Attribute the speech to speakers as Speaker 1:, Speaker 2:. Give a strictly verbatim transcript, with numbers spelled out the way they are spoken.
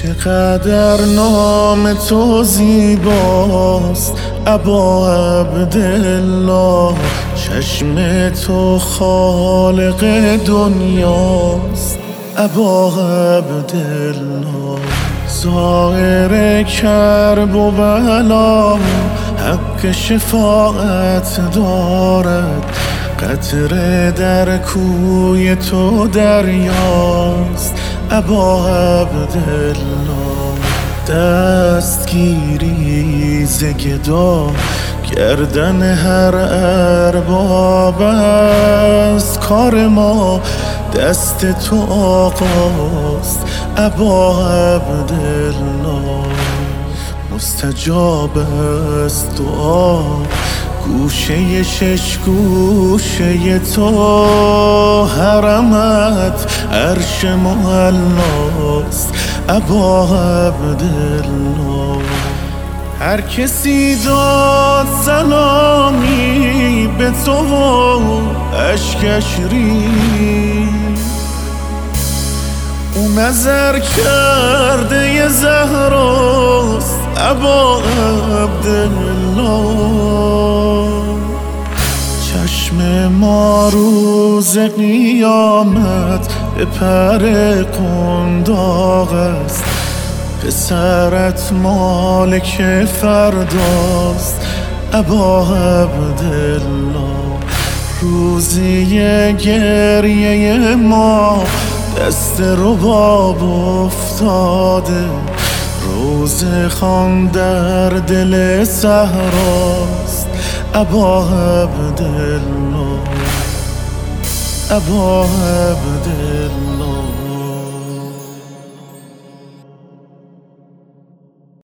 Speaker 1: چقدر نام تو زیباست ابا عبدالله، چشم تو خالق دنیاست ابا عبدالله. ظاهر کرب و بلا حق شفاعت دارد، قطره در کوی تو دریاست ابا عبدالله. دستگیری ز گدا گردن هر ارباب است، کار ما دست تو آقاست ابا عبدالله. مستجاب است دعا گوشه شش گوشه تو، حرمت عرش معلاست ابا عبدالله. هر کسی داد سلامی به تو و اشکش ریخت، او نظر کرده ی زهراست ابا عبدالله. چشم ما روز قیامت به پر قنداق است، پسرت مالک فرداست ابا عبدالله. روزی گریه ما دست رباب افتاده، روز خان در دل صحراست ابا عبدالله ابا عبدالله.